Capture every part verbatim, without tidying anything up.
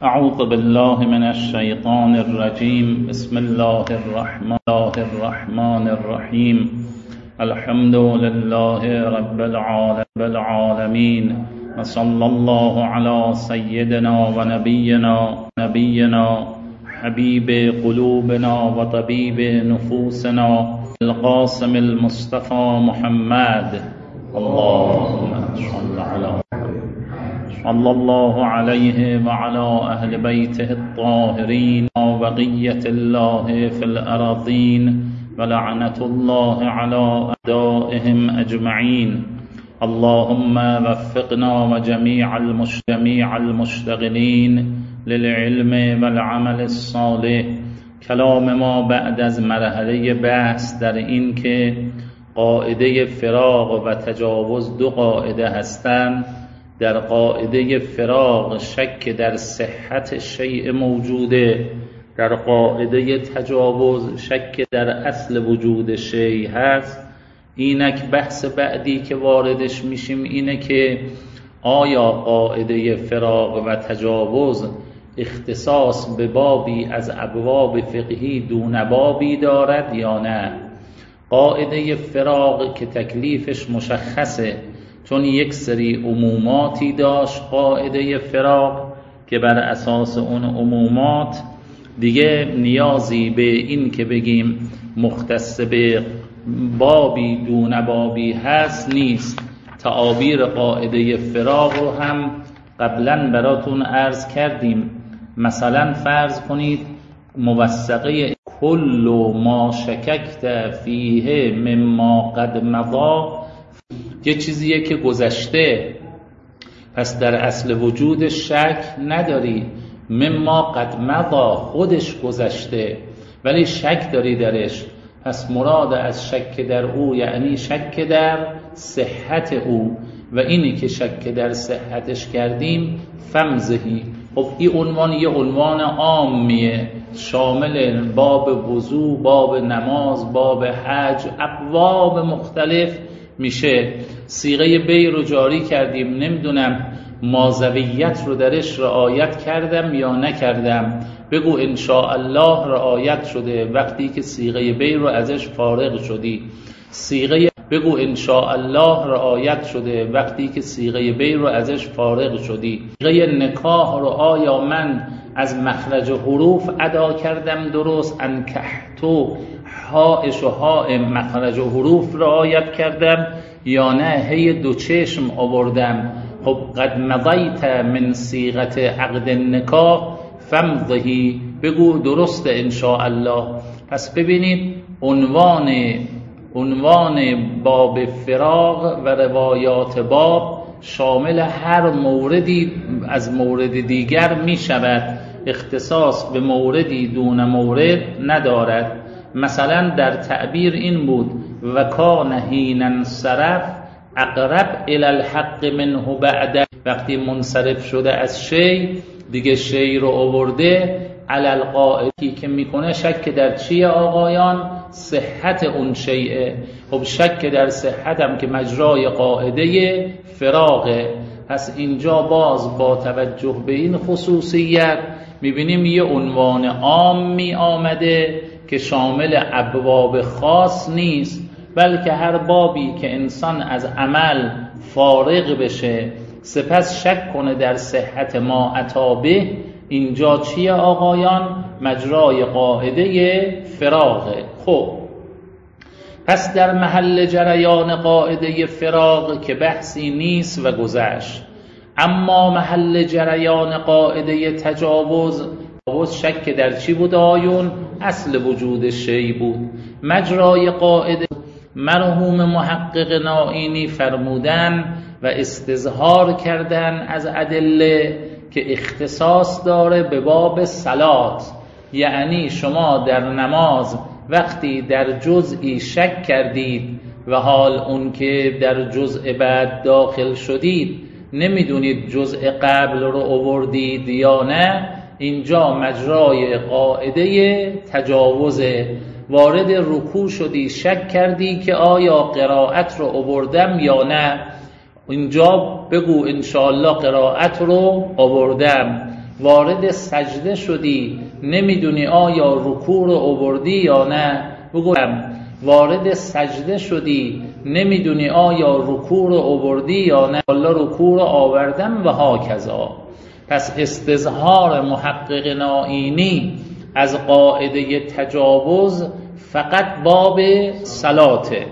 اعوذ بالله من الشیطان الرجیم. بسم الله الرحمن الرحمن الرحیم. الحمد لله رب العالمین و صلی الله علی سیدنا و نبینا نبینا حبیب قلوبنا و طبیب نفوسنا القاسم المصطفى محمد. اللهم صل علی صلى الله عليه وعلى أهل بيته الطاهرين وبقية الله في الأراضين ولعنة الله على أعدائهم أجمعين. اللهم وفقنا وجميع المجتمع المشتغلين للعلم والعمل الصالح. کلام ما بعد از مرحله بحث در این که قاعده فراق و تجاوز دو قاعده هستند. در قاعده فراق شک در صحت شیء موجوده، در قاعده تجاوز شک در اصل وجود شیء هست. اینک بحث بعدی که واردش میشیم اینه که آیا قاعده فراق و تجاوز اختصاص به بابی از ابواب فقهی دون بابی دارد یا نه؟ قاعده فراق که تکلیفش مشخصه، چون یک سری عموماتی داشت قاعده فراق که بر اساس اون عمومات دیگه نیازی به این که بگیم مختص به بابی دون بابی هست نیست. تعابیر قاعده فراق رو هم قبلا براتون عرض کردیم. مثلا فرض کنید موثقه کل ما شککت فیه مما قد مضی، یه چیزیه که گذشته، پس در اصل وجود شک نداری. مما قد مضی خودش گذشته ولی شک داری درش، پس مراد از شک در او یعنی شک در صحت او، و اینی که شک در صحتش کردیم فمزهی. خب این عنوان یه عنوان عامیه، شامل باب وضو، باب نماز، باب حج، ابواب مختلف میشه. صیغه بی رو جاری کردیم، نمیدونم مازویت رو درش رعایت کردم یا نکردم. بگو انشاءالله رعایت شده وقتی که صیغه بی رو ازش فارغ شدی. صیغه بگو انشاءالله رعایت شده وقتی که صیغه بی رو ازش فارغ شدی. صیغه نکاح رو آیا من از مخرج حروف ادا کردم درست؟ انکحتو هاش و ها مخرج حروف رعایت کردم یا نه هی دو چشم آوردم؟ خب قد مضیت من صیغت عقد نکاح فمضی، بگو درست انشاءالله. پس ببینید عنوان عنوان باب فراق و روایات باب شامل هر موردی از مورد دیگر می شود، اختصاص به موردی دون مورد ندارد. مثلا در تعبیر این بود و کان حین انصرف اقرب الی الحق منه بعد، وقتی منصرف شده از شی دیگه شی رو آورده علی القاعدی که میکنه شک در چیه آقایان؟ صحت اون شیء. خب شک در صحت هم که مجرای قاعده فراغه. پس اینجا باز با توجه به این خصوصیت میبینیم یه عنوان عام می آمده که شامل ابواب خاص نیست، بلکه هر بابی که انسان از عمل فارغ بشه سپس شک کنه در صحت ما اتابه، اینجا چیه آقایان؟ مجرای قاعده فراغه. خب پس در محل جریان قاعده فراغ که بحثی نیست و گذشت. اما محل جریان قاعده تجاوز، تجاوز شک در چی بود آیون؟ اصل وجود شی بود. مجرای قاعده مرحوم محقق نائینی فرمودن و استظهار کردن از ادله که اختصاص داره به باب صلات. یعنی شما در نماز وقتی در جزئی شک کردید و حال اون که در جزء بعد داخل شدید نمیدونید جزء قبل رو آوردید یا نه، اینجا مجرای قاعده تجاوزه. وارد رکوع شدی شک کردی که آیا قرائت رو آوردم یا نه، اینجا بگو انشاءالله قرائت رو آوردم. وارد سجده شدی نمیدونی آیا رکوع رو آوردی یا نه. بگم وارد سجده شدی نمیدونی آیا رکوع رو آوردی یا نه. الله رکوع رو آوردم و هاکذا. پس استظهار محقق نائینی از قاعده تجاوز فقط باب صلاته.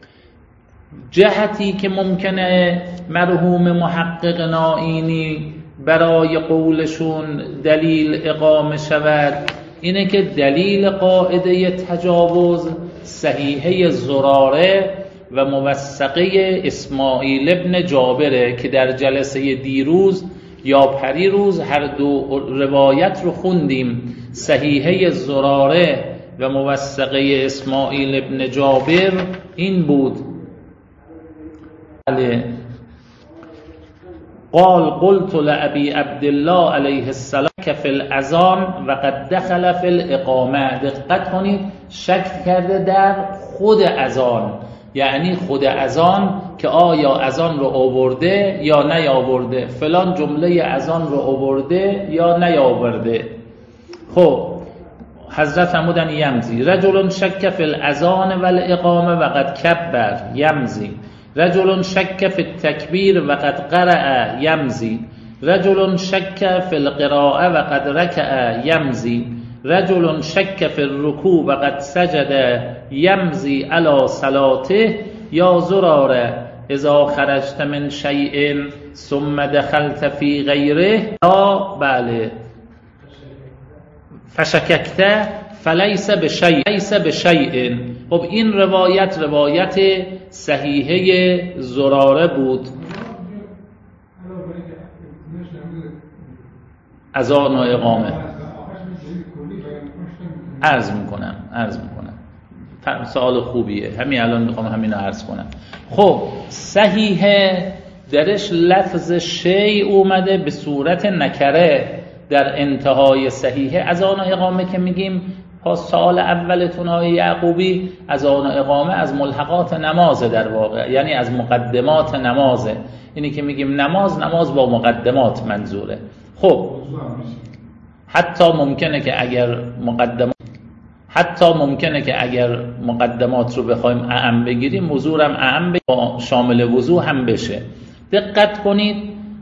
جهتی که ممکنه مرحوم محقق نائینی برای قولشون دلیل اقامه شود اینه که دلیل قاعده تجاوز صحیحه زراره و موثقه اسماعیل ابن جابره که در جلسه دیروز یا پریروز هر دو روایت رو خوندیم. صحیحه زراره و موثقه اسماعیل ابن جابر این بود: قال قلت لأبي عبد الله علیه السلام که فی الاذان و قد دخل فی الاقامه. دقت کنید، شک کرده در خود اذان، یعنی خود اذان که آیا اذان رو آورده یا نیاورده، فلان جمله اذان رو آورده یا نیاورده. خب حضرت فرمودن یمزی رجل شک فی الاذان و الاقامه و قد کبر یمزی، رجل شک فی التکبیر و قد قرأ یمزی، رجل شک فی القراءه و قد رکع یمزی، رجل شک فی الرکوع و قد سجد یمزی علی صلاته. یا زراره اذا خرجت من شیء ثم دخلت فی غیره یا بله فشککت فلیس بشیء لیس بشیء. خب این روایت روایت صحیحه زراره بود. اذان و اقامه عرض میکنم عرض میکنم سوال خوبیه، همین الان میخوام همین رو عرض کنم. خب صحیحه درش لفظ شی اومده به صورت نکره در انتهای صحیحه. اذان و اقامه که میگیم پس سوال اولتون های یعقوبی، اذان و اقامه از ملحقات نمازه در واقع، یعنی از مقدمات نمازه. اینی که میگیم نماز نماز با مقدمات منظوره. خب حتی ممکنه که اگر مقدمات حتی ممکنه که اگر مقدمات رو بخوایم اعم بگیریم وضو هم اعم با شامل وضو هم بشه. دقت کنید.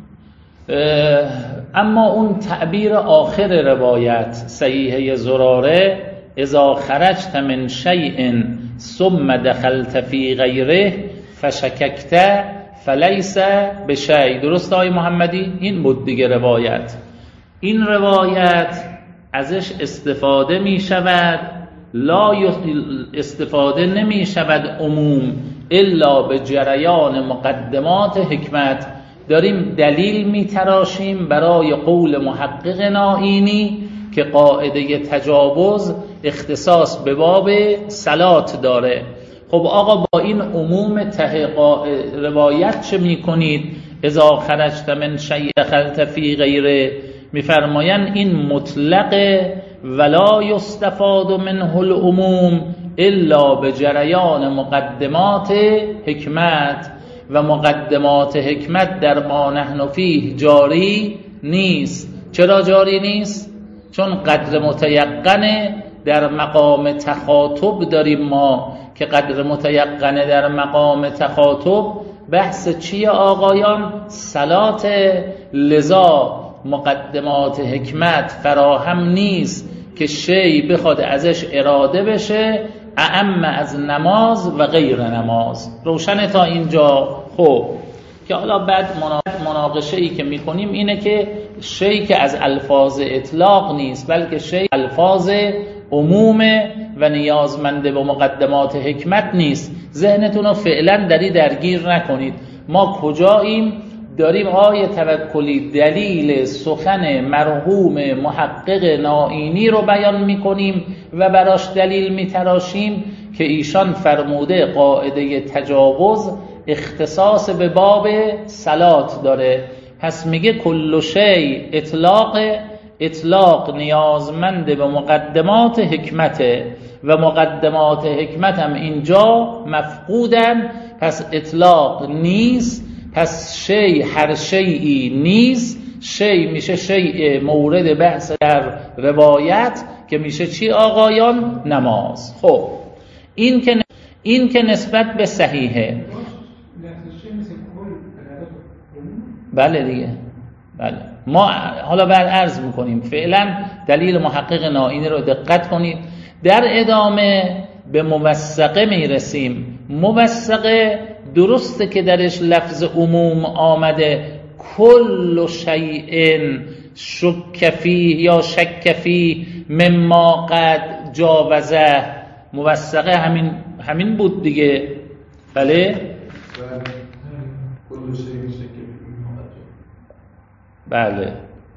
اما اون تعبیر آخر روایت صحیحه زراره اذا خرجت من شیء ثم دخلت فی غیره فشککت فلیس بشیء، درست آقای محمدی؟ این بود دیگه روایت. این روایت ازش استفاده می شود، لا استفاده نمی شود عموم الا به جریان مقدمات حکمت. داریم دلیل می تراشیم برای قول محقق نائینی که قاعده تجاوز اختصاص به باب صلات داره. خب آقا با این عموم ته روایت چه می کنید؟ اذا خرجت من شیء دخلت فی غیره، میفرمایند این مطلقه ولا یستفاد منه العموم الا به جریان مقدمات حکمت، و مقدمات حکمت در ما نحن فیه جاری نیست. چرا جاری نیست؟ چون قدر متیقنه در مقام تخاطب داریم ما، که قدر متیقنه در مقام تخاطب بحث چیه آقایان؟ صلات. لذا مقدمات حکمت فراهم نیست که شی بخواد ازش اراده بشه اعم از نماز و غیر نماز. روشنه تا اینجا؟ خب که حالا بعد مناقشه ای که میکنیم اینه که شی که از الفاظ اطلاق نیست بلکه شی الفاظ عمومه و نیازمنده به مقدمات حکمت نیست. ذهنتون رو فعلا دری درگیر نکنید. ما کجاییم؟ داریم آیه توکلی دلیل سخن مرحوم محقق نائینی رو بیان میکنیم و براش دلیل میتراشیم که ایشان فرموده قاعده تجاوز اختصاص به باب صلات داره. پس میگه کل شی اطلاق، اطلاق نیازمند به مقدمات حکمته و مقدمات حکمت هم اینجا مفقودن، پس اطلاق نیست. پس شی هر شیئی نیست شی میشه شیء مورد بحث در روایت که میشه چی آقایان؟ نماز. خب این که این که نسبت به صحیحه. بله دیگه، بله. ما حالا بعد عرض میکنیم فعلا دلیل محقق نائینی رو دقت کنید. در ادامه به موثقه میرسیم. موثقه درسته که درش لفظ عموم آمده، کل شیء شک فیه یا شک فیه مما قد جاوزه. موثقه همین همین بود دیگه. بله کل شیء شک فیه. بله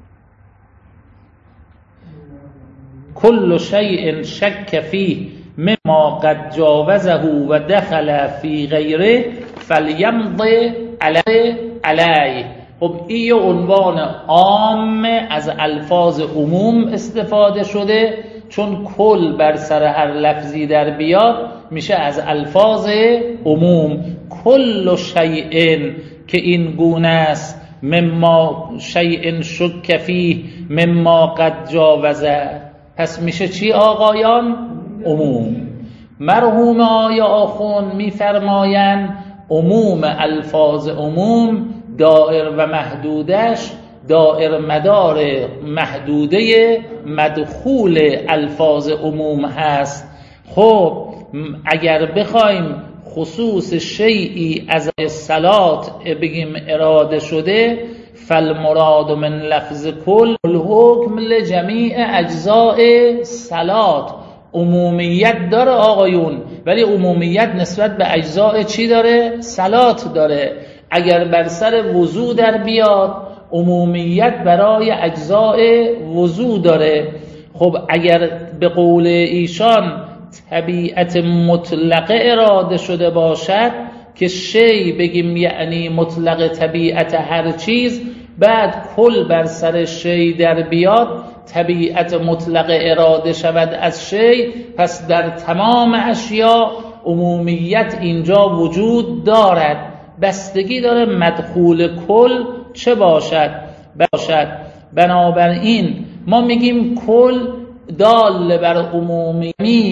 کل شیء شک فیه مما قد جاوزه و دخل فی غیره فلیمضی علیه علیه. خب این یه عنوان عام از الفاظ عموم استفاده شده، چون کل بر سر هر لفظی در بیاد میشه از الفاظ عموم. کل شیء که این گونه است، مما شیء شک فیه مما قد جاوزه، پس میشه چی آقایان؟ عموم. مرحوم آیا آخون میفرمایند عموم الفاظ عموم دائر و محدودش دائر مدار محدوده مدخول الفاظ عموم هست. خب اگر بخوایم خصوص شیئی از صلات بگیم اراده شده، فالمراد من لفظ کل الحکم لجمیع اجزاء صلات. عمومیت داره آقایون، ولی عمومیت نسبت به اجزاء چی داره؟ صلات داره. اگر بر سر وضو در بیاد، عمومیت برای اجزاء وضو داره. خب اگر به قول ایشان طبیعت مطلقه اراده شده باشد که شی بگیم یعنی مطلق طبیعت هر چیز، بعد کل بر سر شی در بیاد، طبیعت مطلق اراده شود از شی، پس در تمام اشیاء عمومیت اینجا وجود دارد. بستگی داره مدخول کل چه باشد باشد. بنابراین ما میگیم کل دال بر عمومی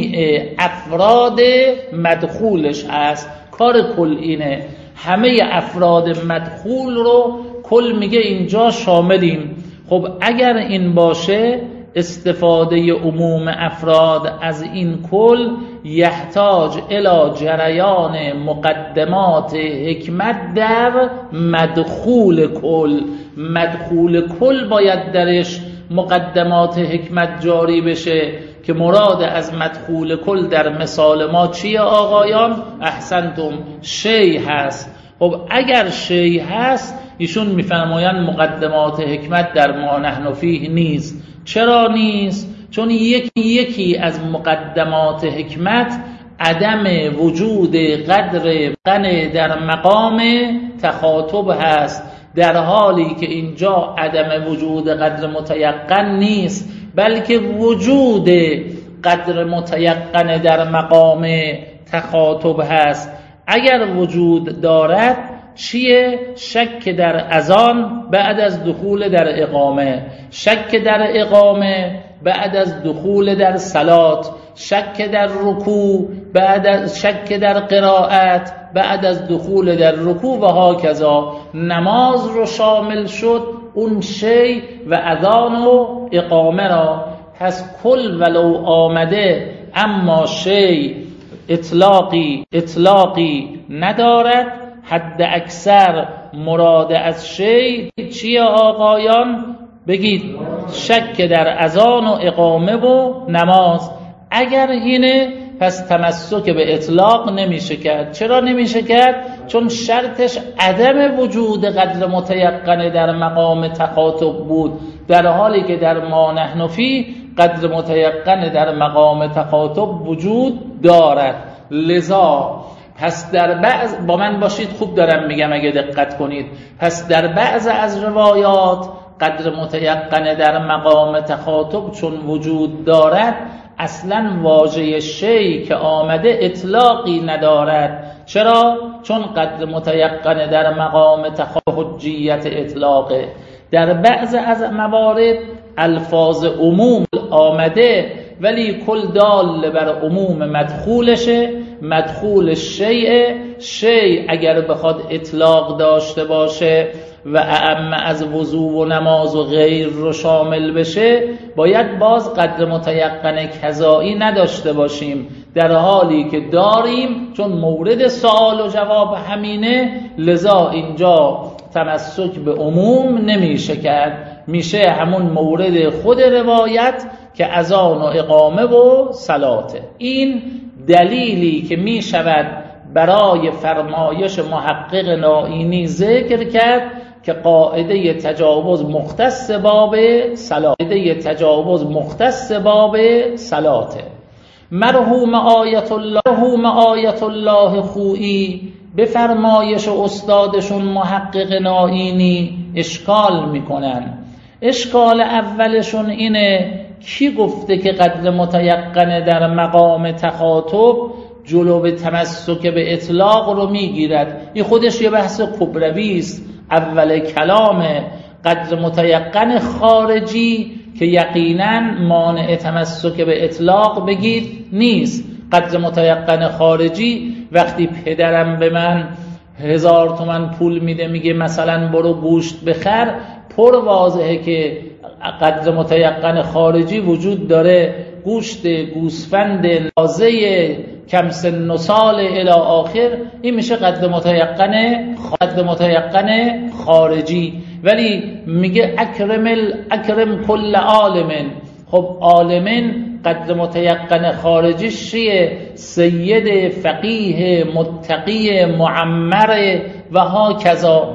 افراد مدخولش هست. کار کل اینه، همه افراد مدخول رو کل میگه اینجا شاملیم. خب اگر این باشه، استفاده عموم افراد از این کل یحتاج الی جریان مقدمات حکمت در مدخول کل. مدخول کل باید درش مقدمات حکمت جاری بشه که مراد از مدخول کل در مثال ما چیه آقایان؟ احسنتم، شی هست. خب اگر شی هست، ایشون میفرمایند مقدمات حکمت در ما نحن فیه نیست. چرا نیست؟ چون یکی یکی از مقدمات حکمت عدم وجود قدر قن در مقام تخاطب هست، در حالی که اینجا عدم وجود قدر متیقن نیست، بلکه وجود قدر متیقن در مقام تخاطب هست. اگر وجود دارد چیه؟ شک در اذان بعد از دخول در اقامه، شک در اقامه بعد از دخول در صلات، شک در رکوع بعد از شک در قرائت بعد از دخول در رکوع و هاکذا. نماز رو شامل شد اون شی و اذان و اقامه را. پس کل ولو آمده اما شی اطلاقی اطلاقی ندارد، حد اکثر مراد از شی چیه آقایان؟ بگید شک در اذان و اقامه و نماز. اگر اینه پس تمسک به اطلاق نمیشه کرد. چرا نمیشه کرد؟ چون شرطش عدم وجود قدر متیقن در مقام تخاطب بود، در حالی که در ما نحن فیه قدر متیقن در مقام تخاطب وجود دارد. لذا پس در بعض، با من باشید خوب دارم میگم اگه دقت کنید، پس در بعض از روایات قدر متیقن در مقام تخاطب چون وجود دارد، اصلا واژه شی که آمده اطلاقی ندارد. چرا؟ چون قدر متیقن در مقام تخاطب حجیت اطلاقه. در بعض از موارد الفاظ عموم آمده ولی کل دال بر عموم مدخولشه. مدخول شیء شیء اگر بخواد اطلاق داشته باشه و اعم از وضو و نماز و غیر رو شامل بشه باید باز قدر متیقن کذایی نداشته باشیم، در حالی که داریم. چون مورد سوال و جواب همینه، لذا اینجا تمسک به عموم نمیشه کرد، میشه همون مورد خود روایت که اذان و اقامه و صلاته. این دلیلی که میشود برای فرمایش محقق نائینی ذکر کرد که قاعده تجاوز مختص باب صلات، قاعده تجاوز مختص باب صلاته. مرحوم آیت الله مرحوم آیت الله خویی به فرمایش استادشون محقق نائینی اشکال میکنن. اشکال اولشون اینه کی گفته که قدر متیقن در مقام تخاطب جلو تمسک به اطلاق رو میگیرد؟ این خودش یه بحث کبروی است. اول کلام قدر متیقن خارجی که یقینا مانع تمسک به اطلاق بگید نیست. قدر متیقن خارجی وقتی پدرم به من هزار تومن پول میده میگه مثلا برو گوشت بخر، پر واضحه که قدر متیقن خارجی وجود داره. گوشت گوسفند لازه کم سن و سال الی آخر، این میشه قدر متیقن قدر متیقن خارجی. ولی میگه اکرم اکرم کل عالم. خب عالمن قدر متیقن خارجی چیه؟ سید فقیه متقی معمر و ها کذا.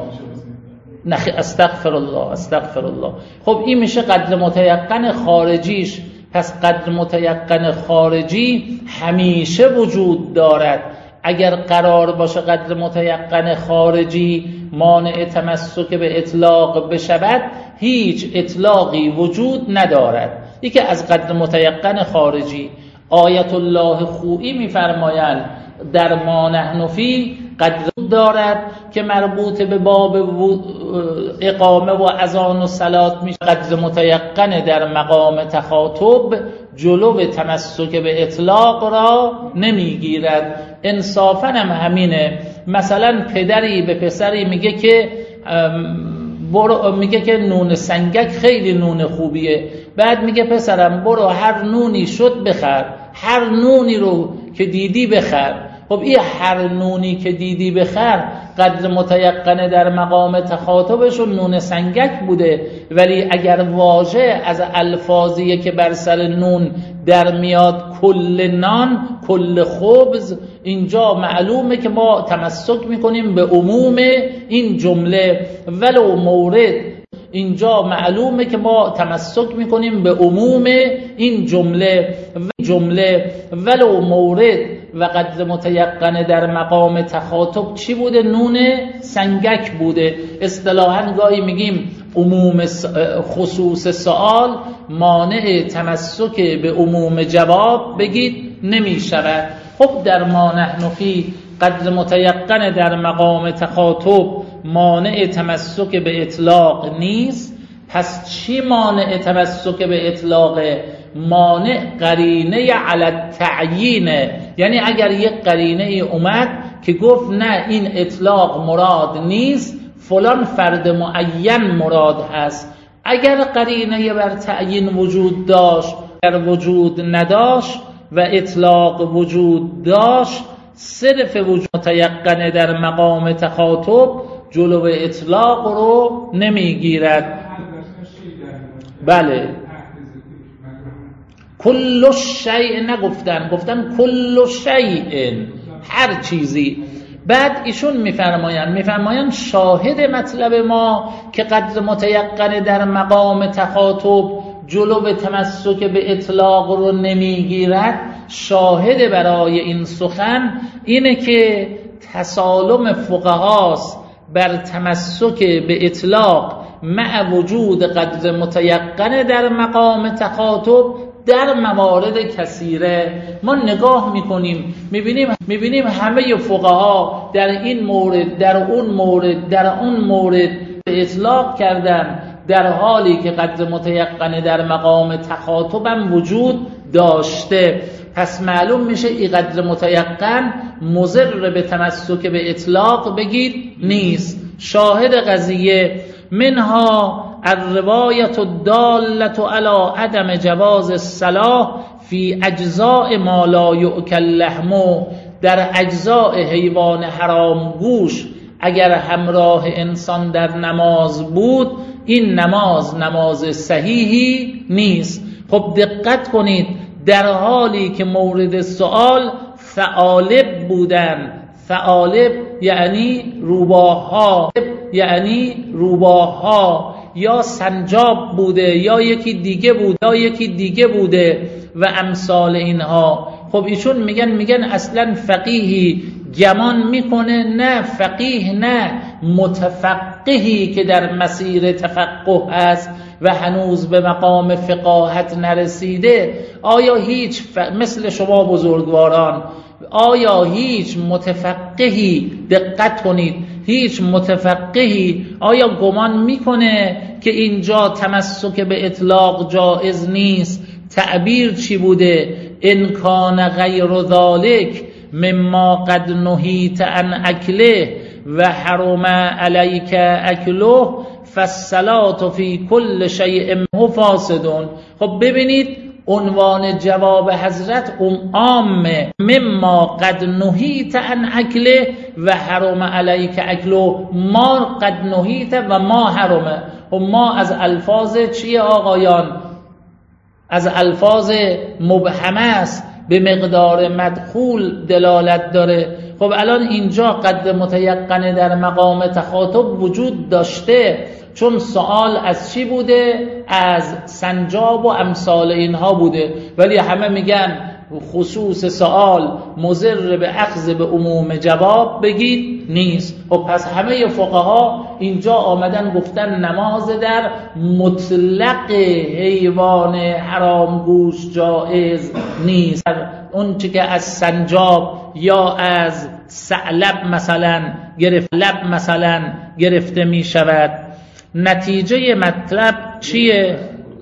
نخی استغفر الله استغفر الله. خب این میشه قدر متیقن خارجیش. پس قدر متیقن خارجی همیشه وجود دارد. اگر قرار باشه قدر متیقن خارجی مانع تمسک به اطلاق بشود، هیچ اطلاقی وجود ندارد. یکی از قدر متیقن خارجی آیت الله خویی میفرمایند در ما نحن فی قدر دارد که مربوط به باب اقامه و اذان و صلات میشه. قدر متیقن در مقام تخاطب جلو تمسک به اطلاق را نمیگیرد. انصافاً هم همینه. مثلا پدری به پسری میگه که برو، میگه که نون سنگک خیلی نون خوبیه، بعد میگه پسرم برو هر نونی شد بخر، هر نونی رو که دیدی بخر. خب این هر نونی که دیدی بخر قدر متیقن در مقام تخاطبشون نون سنگک بوده، ولی اگر واژه از الفاظیه که بر سر نون در میاد کل نان کل خبز، اینجا معلومه که ما تمسک میکنیم به عموم این جمله ولو مورد. اینجا معلومه که ما تمسک میکنیم به عموم این جمله جمله ولو مورد و قدر متیقن در مقام تخاطب چی بوده؟ نون سنگک بوده. اصطلاحاً گاهی میگیم عموم خصوص سوال مانع تمسک به عموم جواب بگید نمیشود. خب در ما نحن فی قدر متیقن در مقام تخاطب مانع تمسک به اطلاق نیست. پس چی مانع تمسک به اطلاق؟ مانع قرینه علی التعیین. یعنی اگر یک قرینه ای اومد که گفت نه این اطلاق مراد نیست، فلان فرد معین مراد هست. اگر قرینه بر تعیین وجود داشت در وجود نداشت و اطلاق وجود داشت، صرف وجود متیقن در مقام تخاطب جلو اطلاق رو نمیگیرد. بله کل شیء نگفتن، گفتن کل شیء، هر چیزی. بعد ایشون میفرمایند میفرمایند شاهد مطلب ما که قدر متیقن در مقام تخاطب جلو تمسک به اطلاق رو نمیگیرد، شاهد برای این سخن اینه که تسالم فقهاست بر تمسک به اطلاق مع وجود قدر متیقن در مقام تخاطب در موارد کثیره. ما نگاه میکنیم میبینیم میبینیم همه فقها در این مورد در اون مورد در اون مورد اطلاق کردن در حالی که قدر متیقن در مقام تخاطبم وجود داشته. پس معلوم میشه این قدر متیقن مضر به تمسک به اطلاق بگید نیست. شاهد قضیه منها الروایت الدالة علی عدم جواز الصلاة فی اجزاء ما لا یؤکل لحمه، در اجزاء حیوان حرام گوش اگر همراه انسان در نماز بود این نماز نماز صحیحی نیست. خب دقت کنید، در حالی که مورد سوال ثعالب بودن، ثعالب یعنی روباه‌ها، یعنی روباه‌ها یا سنجاب بوده یا یکی دیگه بوده یا یکی دیگه بوده و امثال اینها. خب ایشون میگن میگن اصلا فقیهی گمان میکنه، نه فقیه نه، متفقهی که در مسیر تفقه است و هنوز به مقام فقاهت نرسیده. آیا هیچ ف... مثل شما بزرگواران، آیا هیچ متفقهی، دقت کنید، هیچ متفقهی آیا گمان میکنه که اینجا تمسک به اطلاق جائز نیست؟ تعبیر چی بوده؟ ان کان غیر ذالک مما قد نهیت عن اکله و حرم علیک اکله فالصلاة فی کل شیء منه فاسدون. خب ببینید عنوان جواب حضرت عامه، مما قد نهیت عن اکله و حرم علیک اکله، ما قد نهیت و ما حرمه. و ما از الفاظ چیه آقایان؟ از الفاظ مبهمه است، به مقدار مدخول دلالت داره. خب الان اینجا قد متیقن در مقام تخاطب وجود داشته، چون سوال از چی بوده؟ از سنجاب و امثال اینها بوده، ولی همه میگن خصوص سوال مضر به اخذ به عموم جواب بگید نیست. و پس همه فقها اینجا آمدن گفتن نماز در مطلق حیوان حرام گوش جائز نیست. اون چی که از سنجاب یا از ثعلب مثلا گرفت لب مثلا گرفته می شود. نتیجه مطلب چیه؟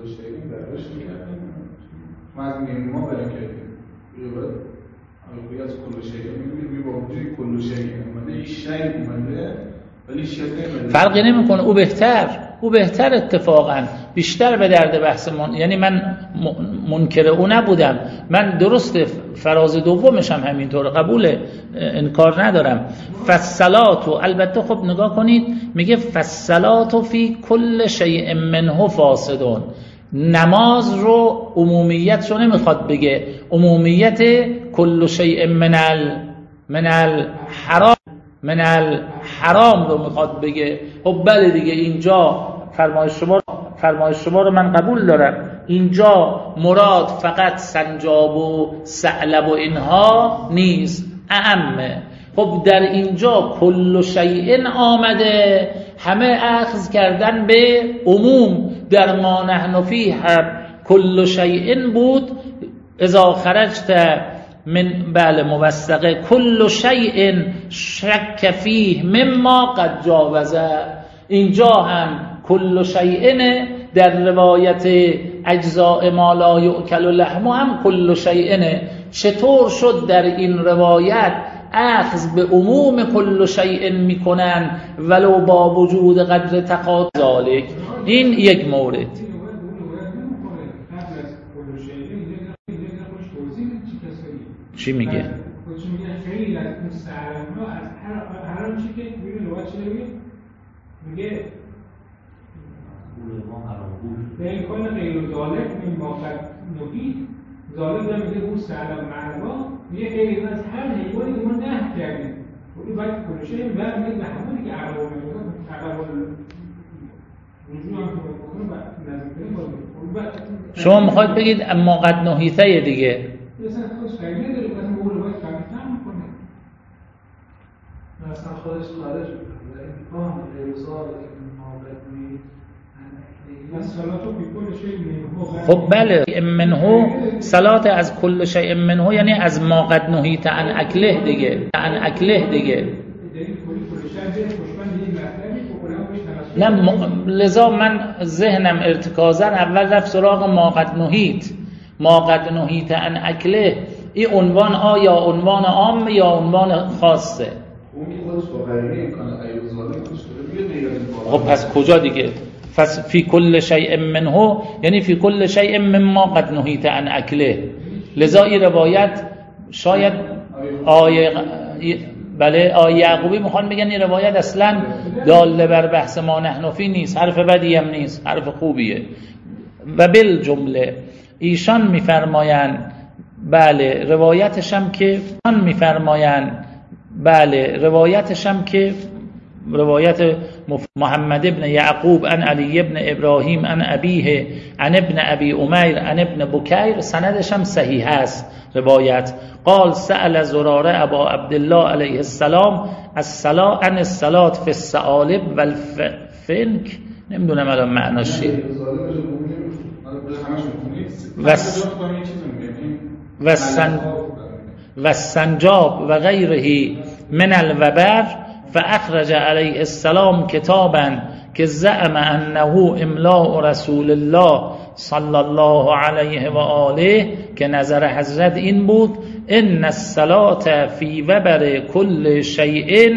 فرقی نمیکنه، او بهتر او بهتر اتفاقا بیشتر به درد بحث من. یعنی من منکر او نبودم، من درست فراز دومشم همینطور قبول انکار ندارم. فالصلاة، البته خب نگاه کنید میگه فالصلاة فی کل شیء منه فاسدون. نماز رو عمومیت رو نمیخواد بگه، عمومیت کل شیء من ال من الحرام من الحرام رو میخواد بگه. خب بله دیگه، اینجا فرمایش شما فرمایش شما رو من قبول دارم، اینجا مراد فقط سنجاب و ثعلب و اینها نیست، اعمه. خب در اینجا کل شیء آمده، همه اخذ کردن به عموم. در ما نحن فیه کل شیء بود، اذا خرجت من بله موثقه کل شیء شک فیه مما قد جاوزه. اینجا هم کل شیء، در روایت اجزاء ما لا یؤکل لحمه هم کل شیء. چطور شد در این روایت اخذ به عموم کل شیء میکنن ولو با وجود قدر تقاضا ذالک؟ این یک مورد. چی میگه؟ خیلی از اون سرما از هر هر چی که میگه لغت چی میگه؟ میگه ما حرام بود. به این کل غیر ظالم این واقع نوعی ظالم هم میگه اون سرما مروا میگه خیلی از هر حیوانی که ما نه کردیم. ولی باید کل شی بعد میگه همونی که عربا میگه عربا رجوع هم کنه بعد نزدیک. شما میخواید بگید اما قد نهیته دیگه. مثلا خودش خیلی نداره، مثلا مورد باید کاملتر میکنه، مثلا خودش خارج میکنه امکان ارزال مابدنی صلاتو بکل شیء منه. خب بله، منه صلات از کل شیء منه یعنی از ما قد نهیت عن اکله دیگه، عن اکله دیگه. نه م... لذا من ذهنم ارتکازا اول رفت سراغ ما قد نهیت ما قد نهیت ان اکله. این عنوان آیا عنوان عام یا عنوان خاصه؟ اون که خودش با غیره امکان غیر ظالم خودش داره میگه غیر خب پس کجا دیگه؟ پس فی کل شیء منه یعنی فی کل شیء مما قد نهیت عن اکله. لذا این روایت شاید آیه بله آیه یعقوبی میخوان بگن این روایت اصلا داله بر بحث ما نحن فی نیست، حرف بدی هم نیست، حرف خوبیه. و بالجمله ایشان میفرمایند بله روایتش هم که من میفرمایند بله روایتش هم که روایت محمد ابن یعقوب عن علی ابن ابراهیم عن ابیه عن ابن ابی امیر عن ابن بکیر سندش هم صحیح است روایت. قال سأل زراره ابا عبدالله علیه السلام الصلاة عن الصلاة فی الثعالب والفنک. نمیدونم الان معناش چیه. و و السنجاب و غیره من الوبر فاخرج علیه السلام کتابا که زعم انه املاء رسول الله صلی الله علیه و آله که نظر حضرت این بود ان الصلاة فی وبر کل شیء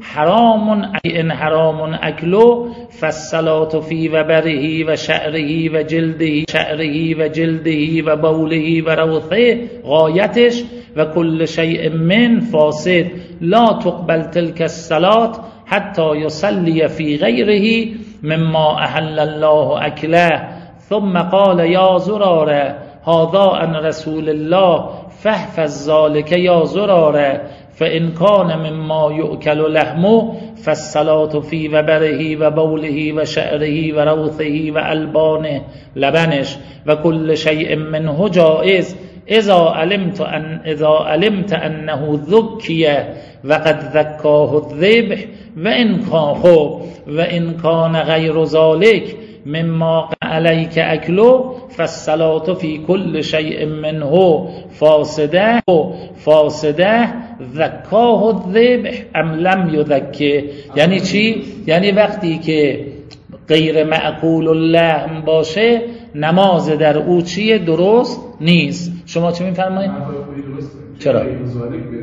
حرام ان حرام اکلو فالصلاة فی وبره و شعره و جلده شعره و جلده و بوله و روثه غایتش و کل شیء من فاسد لا تقبل تلك الصلاة حتی یصلی فی غیره مما احل الله اکله. ثم قال یا زراره هذا عن رسول الله فاحفظ ذلك یا زراره فإن كان مما يؤكل لحمه فالصلاة في وبره و بوله و شعره و روثه و البانه لبنش و كل شيء منه جائز اذا علمت ان اذا علمت انه ذكي وقد ذكاه الذبح وان كان خب وان كان غير ذلك مما عليك اكله فالصلاة في كل شيء منه فاسده فاسده ذکاه الذبح ام لم یذکه. یعنی چی؟ یعنی وقتی که غیر معقول اللحم باشه نماز در او چیه؟ درست نیست. شما چی میفرمایید؟ چرا؟ غیر ذالک به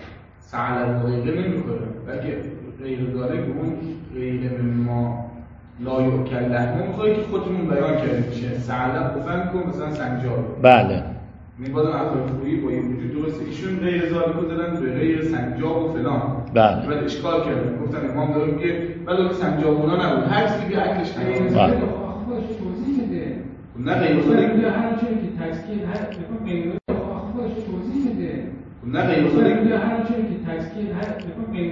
سعل غیره نمیخوره بلکه غیر ذالک به اون غیر مما لا یؤکل لحمه میخوره که خودمون بیان کردیم چیه؟ سعل قفن کن مثلا سنجاب. بله میبادن اخلاق خویی با این وجود درسته ایشون غیر ذالکو دادن به غیر سنجاب و فلان. بله بعد اشکال کردن گفتن امام داره میگه ولی سنجابونا نبود هر چیزی بیا عکسش نگاه. بله خودش توضیح میده. نه غیر ذالک هر چیزی که تسکین هر بخوام غیر خودش توضیح میده. نه غیر ذالک هر چیزی که تسکین هر بخوام غیر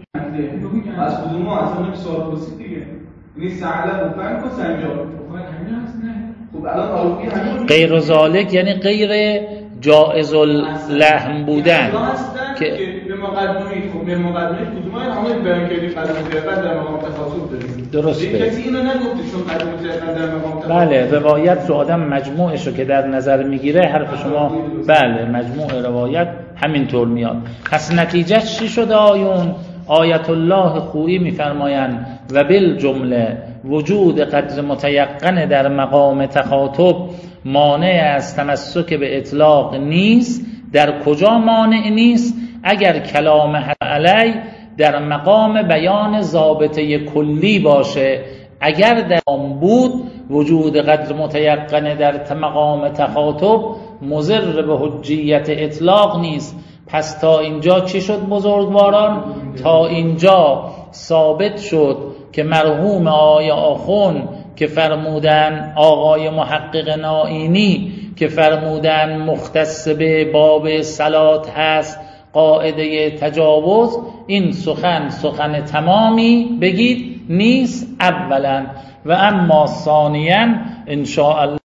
از کدوم ما اصلا سوال پرسید دیگه. این سعله و فن کو سنجاب. خب همین هست نه. خب الان آروفی همین غیر ذالک یعنی غیر جائز اللحم بودن که به مقدمه خب به مقدمه کدومای همه بیان کردی قدم متأخر در مقام تخاطب داریم. درست به کسی اینو نگفته چون قدم متأخر در مقام تخاطب. بله روایت رو آدم مجموعش رو که در نظر میگیره حرف شما بله مجموع روایت همینطور میاد. پس نتیجه چی شده آیون؟ آیت الله خویی میفرمایند و بالجمله وجود قدر متیقن در مقام تخاطب مانع از تمسک به اطلاق نیست. در کجا مانع نیست؟ اگر کلام علی در مقام بیان ضابطه کلی باشه. اگر در بود وجود قدر متیقن در مقام تخاطب مضر به حجیت اطلاق نیست. پس تا اینجا چی شد بزرگواران؟ تا اینجا ثابت شد که مرحوم آقای آخون که فرمودن آقای محقق نائینی که فرمودن مختص به باب صلات هست قاعده تجاوز، این سخن سخن تمامی بگید نیست اولا و اما ثانیا ان شاء الله